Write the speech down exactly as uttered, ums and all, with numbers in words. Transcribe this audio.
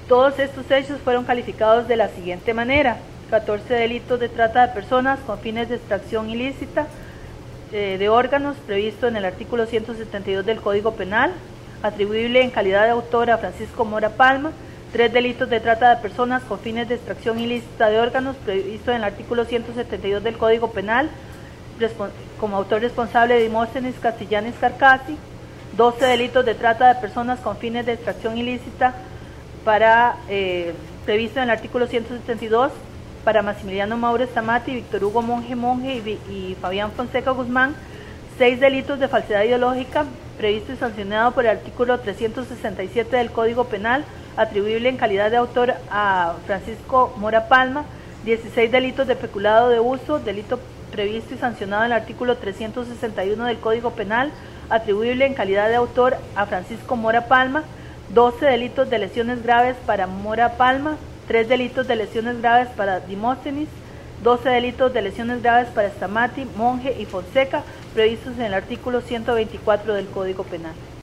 Todos estos hechos fueron calificados de la siguiente manera: catorce delitos de trata de personas con fines de extracción ilícita eh, de órganos, previsto en el artículo ciento setenta y dos del Código Penal, atribuible en calidad de autor a Francisco Mora Palma. Tres delitos de trata de personas con fines de extracción ilícita de órganos, previsto en el artículo ciento setenta y dos del Código Penal, como autor responsable de Dimóstenes Castellanes Carcasi. doce delitos de trata de personas con fines de extracción ilícita para eh, previsto en el artículo ciento setenta y dos para Maximiliano Mauro Stamati, Víctor Hugo Monge Monge y, y Fabián Fonseca Guzmán. Seis delitos de falsedad ideológica, previsto y sancionado por el artículo trescientos sesenta y siete del Código Penal, atribuible en calidad de autor a Francisco Mora Palma. dieciséis delitos de peculado de uso, delito previsto y sancionado en el artículo trescientos sesenta y uno del Código Penal, atribuible en calidad de autor a Francisco Mora Palma. doce delitos de lesiones graves para Mora Palma. tres delitos de lesiones graves para Dimóstenes. doce delitos de lesiones graves para Stamati, Monge y Fonseca, previstos en el artículo ciento veinticuatro del Código Penal.